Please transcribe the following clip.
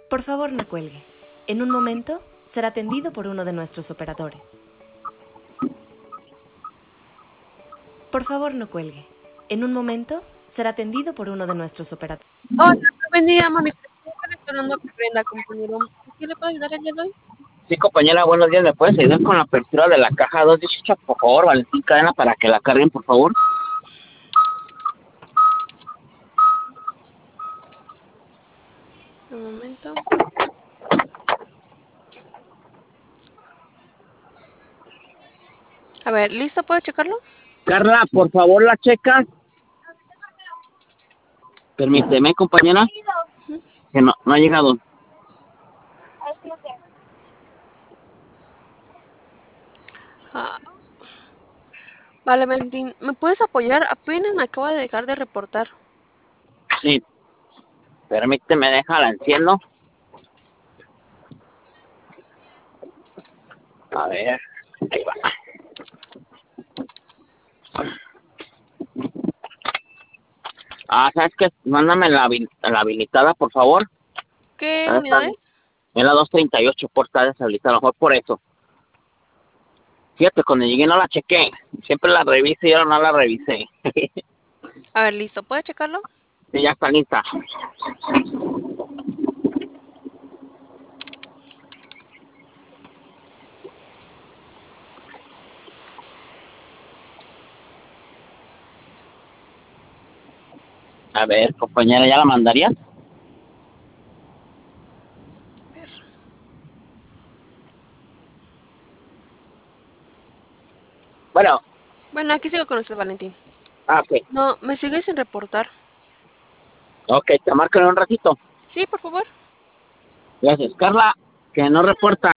Por favor, no cuelgue. En un momento será atendido por uno de nuestros operadores. Por favor, no cuelgue. En un momento será atendido por uno de nuestros operadores. Hola, buen día, mami. Estoy esperando a que prenda, compañero. ¿Qué le puedo ayudar el día de hoy? Sí, compañera, buenos días. ¿Me puedes ayudar con la apertura de la caja 218, por favor, Valentín Cadena, para que la carguen, por favor? Un momento. A ver, ¿listo? ¿Puedo checarlo? Carla, por favor, la checas. Permíteme, compañera, que no ha llegado. Ah, vale, Valentín. ¿Me puedes apoyar? Apenas me acabo de dejar de reportar. Sí, permíteme, déjala, enciendo. A ver, ahí va. ¿Sabes qué? Mándame la habilitada, por favor. ¿Qué unidades? Es la 238, por estar deshabilitada, a lo mejor por eso. Fíjate, cuando llegué no la chequé. Siempre la reviso y ahora no la revisé. A ver, listo. ¿Puedes checarlo? Sí, ya está lista. A ver, compañera, ¿ya la mandarías? A ver. Bueno, Bueno, aquí sigo con usted, Valentín. ok. No, me sigue sin reportar. Ok, te marco en un ratito. Sí, por favor. Gracias. Carla, que no reporta.